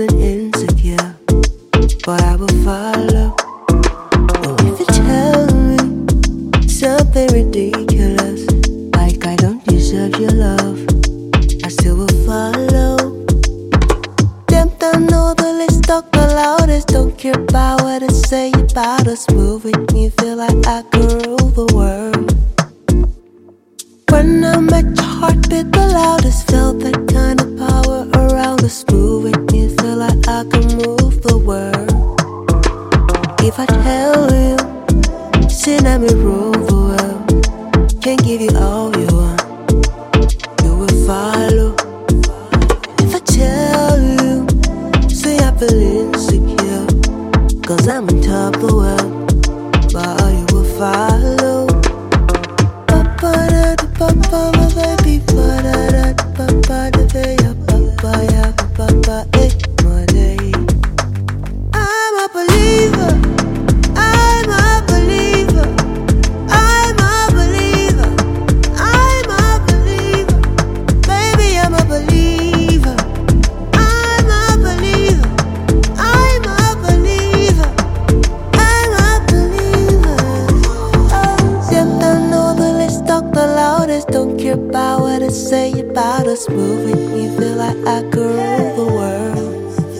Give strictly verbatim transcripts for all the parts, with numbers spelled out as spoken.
feeling insecure, but I will follow. Oh, if you tell me something ridiculous, like I don't deserve your love, I still will follow. Them don't know the list, talk the loudest, don't care about what they say about us. Move with me, feel like I could rule the world. When I met your heartbeat the loudest, felt that kind of power around us. Move with me, feel like I can move the world. If I tell you, say let me rule the world, can't give you all you want, you will follow. If I tell you, say I feel insecure, cause I'm on top of the world, but you will follow. Papa, my baby, pa-da-da, papa, the day, papa, ya, papa, eh, my day. I'm a believer, I'm a believer, I'm a believer, I'm a believer, baby, I'm a believer, I'm a believer, I'm a believer, I'm a believer. Oh, them don't know the list, talk the loudest, don't care about what they say about us. Move with me, feel like I could rule the world.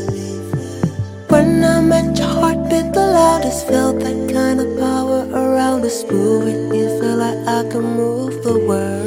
When I met your heartbeat the loudest, felt that kind of power around us. Move with me, feel like I can move the world.